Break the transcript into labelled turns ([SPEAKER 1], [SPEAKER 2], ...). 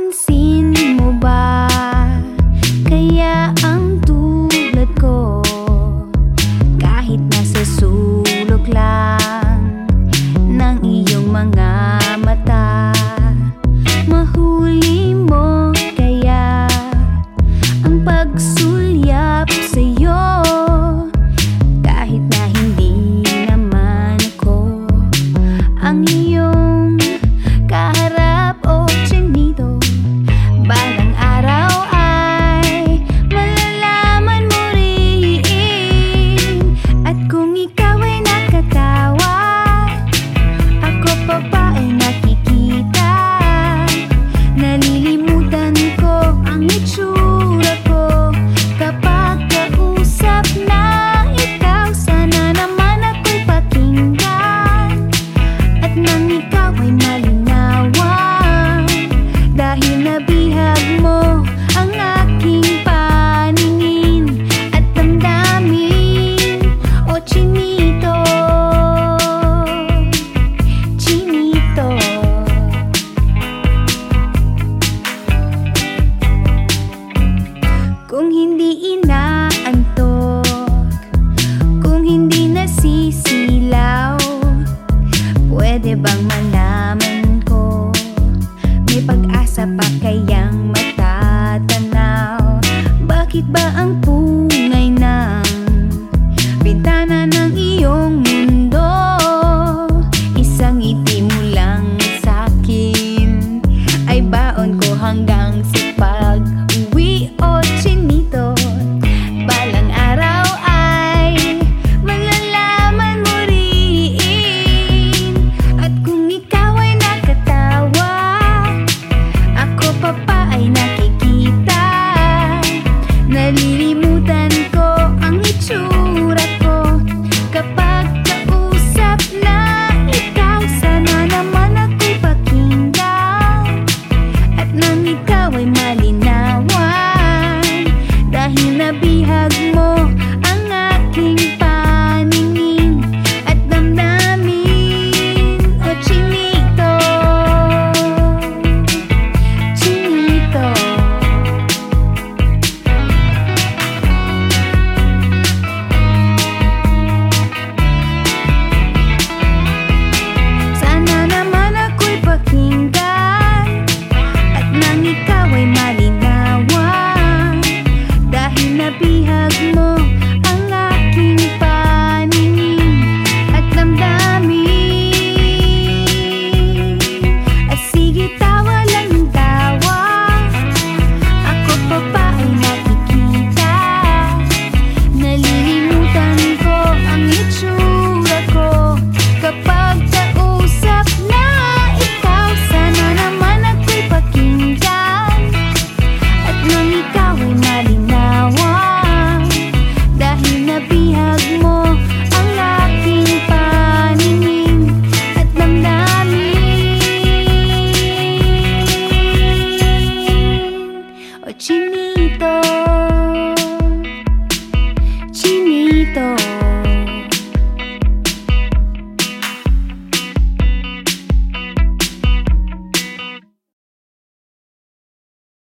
[SPEAKER 1] Napapansin mo ba kaya ang tulad ko, kahit nasa sulok lang ng iyong mga mata, mahuli mo kaya ang pagsulyap sa'yo, kahit na hindi naman ako ang iyong kaharap o tsinito. Balang araw ay malalaman mo rin, at kung ikaw ay nakatawa, ako pa ba ay nakikita? Nalilimutan ko ang itsura ko kapag kausap na ikaw. Sana naman ako'y pakinggan, at nang ikaw ay malinawan, dahil nabihag mo ang aking paningin at damdamin. O chinito, chinito, kung hindi inaantok, kung hindi nasisilaw, pwede bang malaman ko, may pag-asa pa kayang matatanaw? Bakit ba ang pungay ng bintana ng iyong